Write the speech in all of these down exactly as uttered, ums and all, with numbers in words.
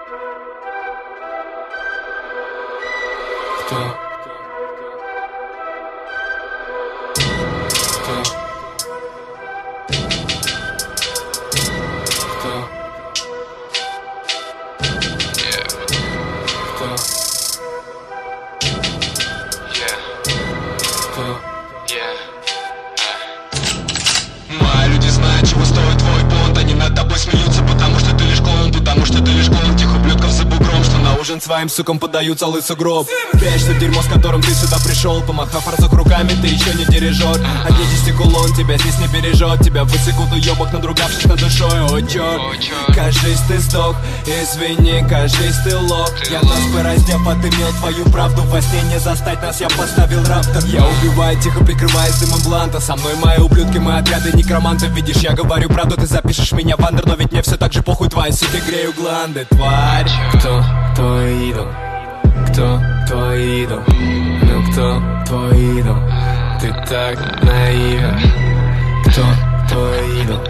Кто? Мои люди знают, чего стоит твой понт. Они над тобой смеются, потому что ты лишь клоун. Потому что ты лишь клоун тех ублюдков за бугром, что на ужин своим сукам подают целый сугроб. Прячься в дерьмо, с которым ты сюда пришел. Помахав разок руками, ты еще не дирижер. Отъедись кулон, тебя здесь не бережет. Тебя высекут уебок, надругавшись над душой. О, черт, кажись, ты сдох. Извини, кажись, ты лох. Я нас бы раздев, отымел твою правду. Во сне не застать нас, я поставил раптор. Я убиваю, тихо прикрываясь дымом бланта. Со мной мои ублюдки, мы отряды некромантов. Видишь, я говорю правду, ты запишешь меня в андер. Но ведь мне все так же похуй, твои суки грею гланды, тварь. Кто твой идол? Кто твой идол? Ну кто твой идол? Ты так наивен. Кто твой идол?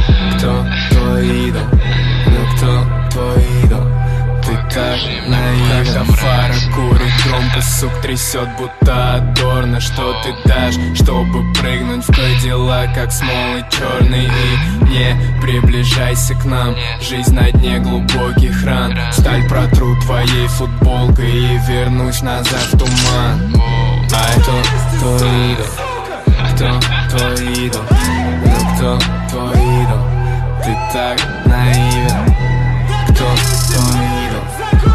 Кто твой идол? Ну кто твой идол? Ты так наивен. Фара курит громко, сук трясет, будто адорно. Что ты дашь, чтобы прыгнуть в Кадиллак, как смолы черный? И не приближайся к нам, жизнь на дне глубоких ран. Сталь протру твоей футболкой и вернусь назад в туман. А кто твой идол? Кто твой идол? Ну кто твой идол? Ты так наивен. Кто твой идол?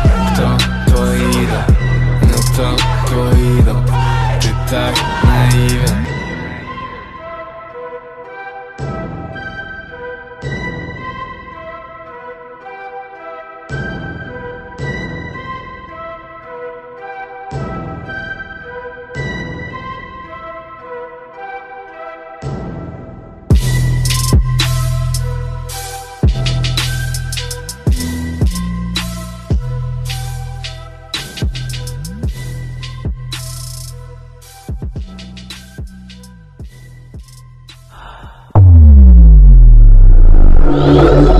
Кто твой идол? Ну кто твой идол? Ты так наивен. Yeah.